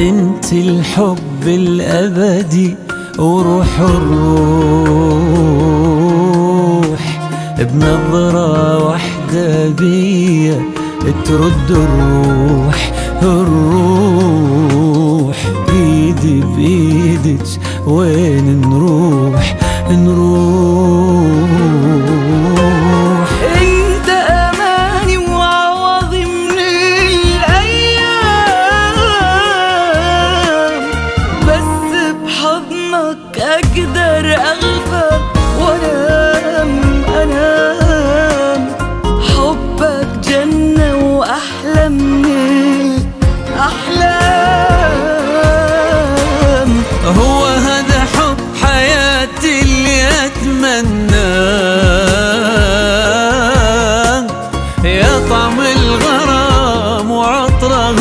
انت الحب الابدي وروح الروح، بنظرة واحدة بيا ترد الروح. الروح بيدي بإيدك وين نروح نروح. انت اماني وعوضي من الايام، بس بحضنك اقدر اغفى وانام. حبك جنة واحلى من الاحلام. هو هذا حب حياتي اللي اتمناه، يا طعم الغرام وعطره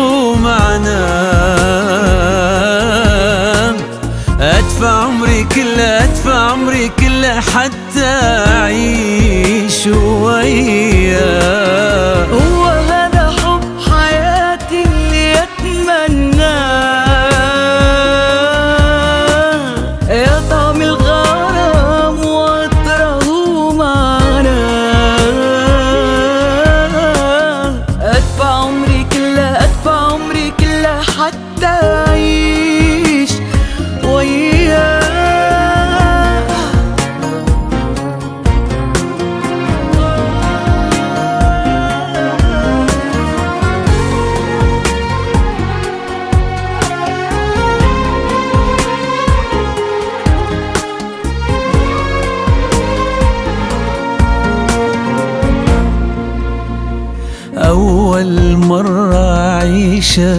معناه. ادفع عمري كله، ادفع عمري كله حتى اعيش وياه. هو هذا حب حياتي اللي اتمناه، يا طعم الغرام وعطره معناه. ادفع عمري كله، ادفع عمري كله حتى اعيش وياه. أول مرة أعيشه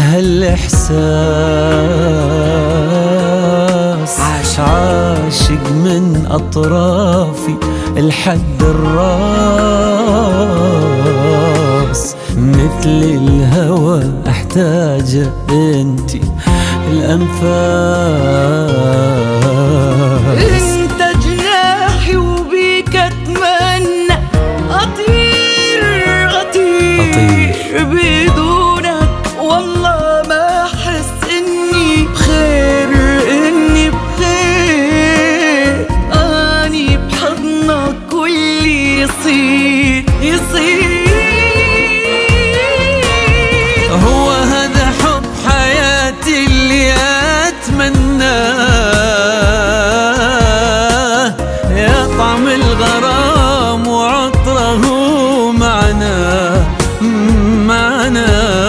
هالإحساس، عاشق من أطرافي لحد الراس. مثل الهوى أحتاجه أنتي الأنفاس. انت جناحي وبيك اتمنى اطير اطير. بدونك والله ما احس اني بخير، اني بخير. اني بحضنك واللي يصير يصير. هو هذا حب حياتي اللي أتمناه، يا طعم الغرام وعطره معناه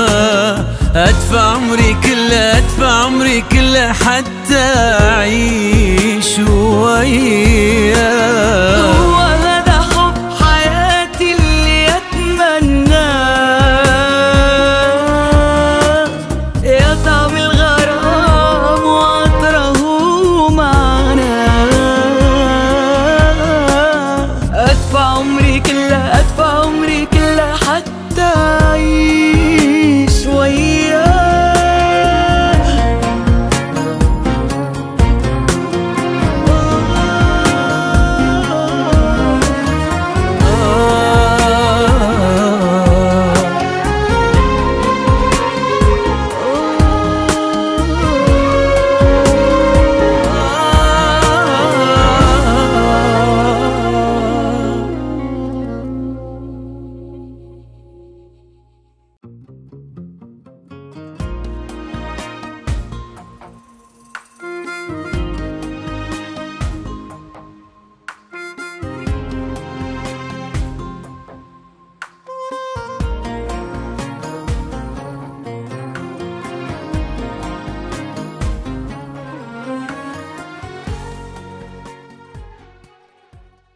معناه. أدفع عمري كله، أدفع عمري كله حتى أعيش